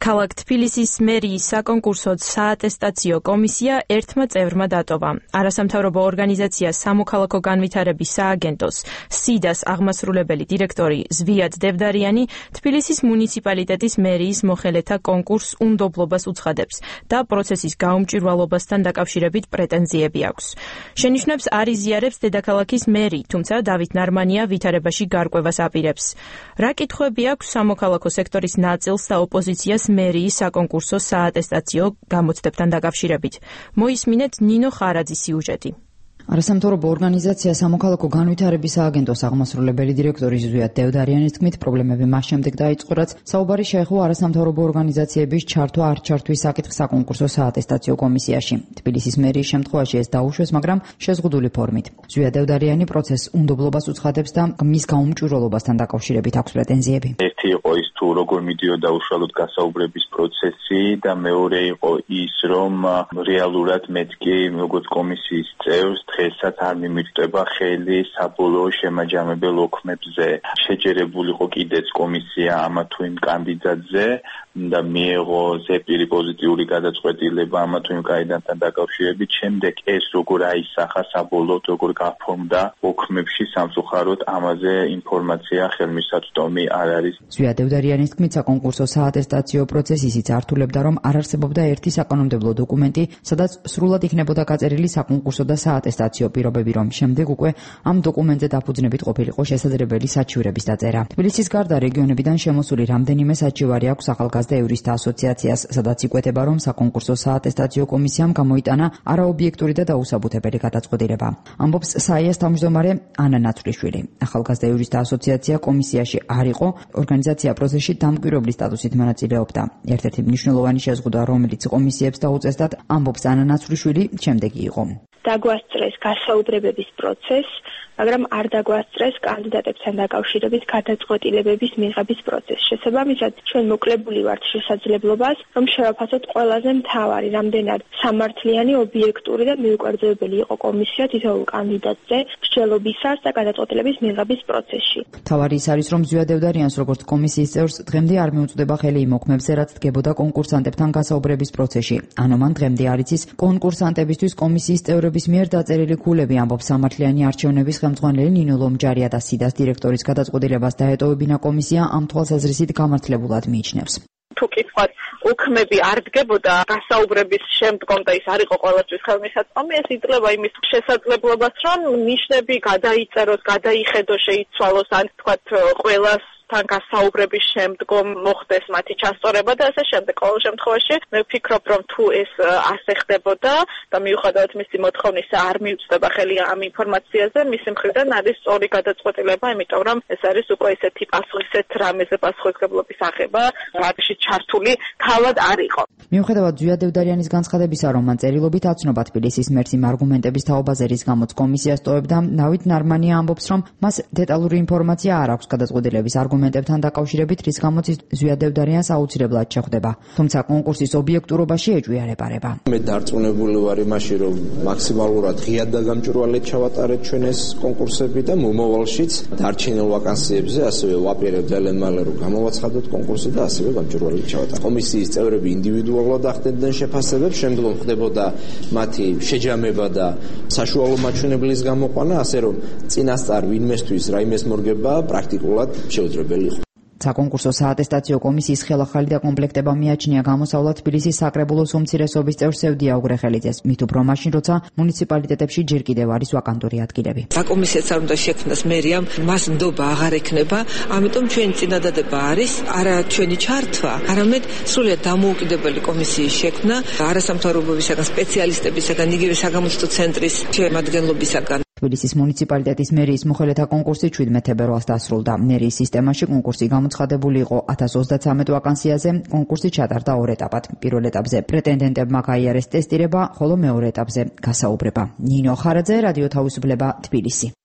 ქალაქ თბილისის მერიის საკონკურსო საატესტაციო კომისია ერთმა წევრმა დატოვა. არასამთავრობო ორგანიზაცია სამოქალაქო განვითარების სააგენტოს სიდას აღმასრულებელი დირექტორი ზვიად დევდარიანი თბილისის მუნიციპალიტეტის მერიის მოხელეთა კონკურსს უნდობლობას უცხადებს და პროცესის გაუმჭვირვალობასთან დაკავშირებით პრეტენზიები აქვს. შენიშვნებს არ იზიარებს დედაქალაქის მერი, თუმცა დავით ნარმანია ვითარებაში გარკვევას აპირებს. რა კითხვები აქვს სამოქალაქო სექტორის ნაწილს და ოპოზიციას მერიის საკონკურსო საატესტაციო გამოცდებთან დაკავშირებით. მოისმინეთ ნინო ხარაძის სიუჟეტი. არასამთავრობო ორგანიზაცია სამოქალაქო განვითარების სააგენტოს აღმასრულებელი დირექტორი ზვიად დევდარიანის თქმით, პრობლემები მას შემდეგ დაიწყო, რაც საუბარი შეეხო არასამთავრობო ორგანიზაციების ჩართვა არ ჩართვის საკითხს საკონკურსო საატესტაციო კომისიაში. თბილისის მერიის შემთხვევაში ეს დაუშვეს, მაგრამ შეზღუდული ფორმით. ზვიად დევდარიანი პროცესს უნდობლობას უცხადებს და მის გაუმჭვირვალობასთან დაკავშირებით აქვს პრეტენზიები. ერთი იყო ის თუ როგორ მიდიოდა უშუალოდ გასაუბრების პროცესი და მეორე იყო ის, რომ რეალურად მეთქი როგორც კომისიის წევრს დღესაც არ მიმიწვდება ხელი საბოლოო შემაჯამებელ ოქმებზე. შეჯერებული იყო კიდეც კომისია ამა თუ იმ კანდიდატზე და მიიღო ზეპირი პოზიტიური გადაწყვეტილება ამა თუ იმ კანდიდატთან დაკავშირებით. შემდეგ ეს როგორ აისახა საბოლოოდ, როგორ გაფორმდა ოქმებში სამწუხაროდ ამაზე ინფორმაცია ხელმისაწვდომი არ არის. ზვიად დევდარიანის თქმით, საკონკურსო საატესტაციო პროცესი ისიც ართულებდა, რომ არ არსებობდა ერთი საკანონმდებლო დოკუმენტი, სადაც სრულად იქნებოდა გაწერილი საკონკურსო და საატესტაციო პირობები, რომ შემდეგ უკვე ამ დოკუმენტზე დაფუძნებით ყოფილიყო შესაძლებელი საჩივრების დაწერა. თბილისის გარდა რეგიონებიდან შემოსული რამდენიმე საჩივარი აქვს ახალგაზრდა ევრისტთა ასოციაციას, სადაც იკვეთება, რომ საკონკურსო საატესტაციო კომისიამ გამოიტანა არაობიექტური და დაუსაბუთებელი გადაწყვეტილება. ამბობს საიას თავმჯდომარე ანა ნაცვლიშვილი. ახალგაზრდა ევრისტთა ასოციაცია კომისიაში არ იყო, ორგანიზაცია პროცესში დამკვირვებლის სტატუსით მონაწილეობდა. ერთ-ერთი მნიშვნელოვანი შეზღუდვა, რომელიც კომისიებს დაუწესდათ, ამბობს ანა ნაცვლიშვილი, შემდეგი იყო. დაგვასწრეს გასაუბრებების პროცესს, მაგრამ არ დაგვასწრეს კანდიდატებთან დაკავშირებით გადაწყვეტილებების მიღების პროცესს. შესაბამისად, ჩვენ მოკლებული ვართ შესაძლებლობას, რომ შევაფასოთ ყველაზე მთავარი, რამდენად სამართლიანი, ობიექტური და მიუკვერძებელი იყო კომისია თითოეულ კანდიდატზე მსჯელობისას და გადაწყვეტილების მიღების პროცესში. თავარი ის არის, რომ ზვიად დევდარიანს როგორც კომისიის წევრს დღემდე არ მიუწვდება ხელი იმ ოქმებზე, რაც დგებოდა კონკურსანტებთან გასაუბრების პროცესში. ანუ მან დღემდე არ იცის კონკურსანტებისთვის კომისიის წევრების მიერ დაწერილი ქულები, ამბობს სამართლიანი არჩევნების ხელმძღვანელი ნინო ლომჯარია და სიდას დირექტორის გადაწყვეტილებას დაეტოვებინა კომისია ამ თვალსაზრისით გამართლებულად მიიჩნევს. თუ კითხვას ოქმები არ დგებოდა გასაუბრების შემდგომ და ის არ იყო ყველასთვის ხელმისაწვდომი, ეს იძლევა იმის შესაძლებლობას, რომ ნიშნები გადაიწეროს, გადაიხედოს, შეიცვალოს, ან თქვათ ყველას თან გასაუბრების შემდგომ მოხდეს მათი ჩასწორება და ასე შემდეგ. ყოველ შემთხვევაში მე ვფიქრობ, რომ თუ ეს ასე ხდებოდა და მიუხედავად მისი მოთხოვნისა არ მიუწვდება ხელი ამ ინფორმაციაზე, მისი მხრიდან არის სწორი გადაწყვეტილება, იმიტომ რომ ეს არის უკვე ესეთი პასუხისეთ რამეზე პასუხისგებლობის აღება, რაში ჩართული თავად არ იყო. მიუხედავად ზვიად დევდარიანის განცხადებისა, რომ მან წერილობით აცნობა თბილისის მერს იმ არგუმენტების თაობაზე, რის გამოც კომისიას ტოვებდა, დავით ნარმანია ამბობს, რომ მას დეტალური ინფორმაცია არ აქვს გადაწყვეტილების არგუმენტებთან დაკავშირებით, რის გამოც ის ზვიად დევდარიანს აუცილებლად შეხვდება. თუმცა კონკურსის ობიექტურობაში ეჭვი არ ეპარება. მე დარწმუნებული ვარ იმაში, რომ მაქსიმალურად ღიად და გამჭვირვალედ ჩავატარეთ ჩვენ ეს კონკურსები და მომავალშიც დარჩენილ ვაკანსიებზე ასევე ვაპირებთ ძალიან მალე, რომ გამოვაცხადოთ კონკურსი და ასევე გამჭვირვალედ ჩავატაროთ. კომისიის წევრები ინდივიდუალურად ახდენდნენ შეფასებებს, შემდგომ ხდებოდა მათი შეჯამება და საშუალო მაჩვენებლის გამოყვანა, ასე რომ წინასწარ ვინმესთვის რაიმეს მორგება პრაქტიკულად შეუძლებელი იყო. საკონკურსო საატესტაციო კომისიის ხელახალი დაკომპლექტება მიაჩნია გამოსავლად თბილისის საკრებულოს უმცირესობის წევრ სევდია უგრეხელიძეს. მით უფრო მაშინ, როცა მუნიციპალიტეტებში ჯერ კიდევ არის ვაკანტური ადგილები. საკომისიაც არ უნდა შექმნას მერიამ, მას ნდობა აღარ ექნება, ამიტომ ჩვენი წინადადება არის არა ჩვენი ჩართვა, არამედ სრულიად დამოუკიდებელი კომისიის შექმნა არასამთავრობოებისაგან, სპეციალისტებისაგან, იგივე საგამოცდო ცენტრის შემადგენლობისაგან. თბილისის მუნიციპალიტეტის მერიის მოხელეთა კონკურსი 17 ფებრუარს დასრულდა. მერიის სისტემაში კონკურსი გამოცხადებული იყო 1033 ვაკანსიაზე. კონკურსი ჩატარდა ორ ეტაპად. პირველ ეტაპზე პრეტენდენტებმა გაიარეს ტესტირება, ხოლო მეორე ეტაპზე გასაუბრება. ნინო ხარაძე, რადიო თავისუფლება, თბილისი.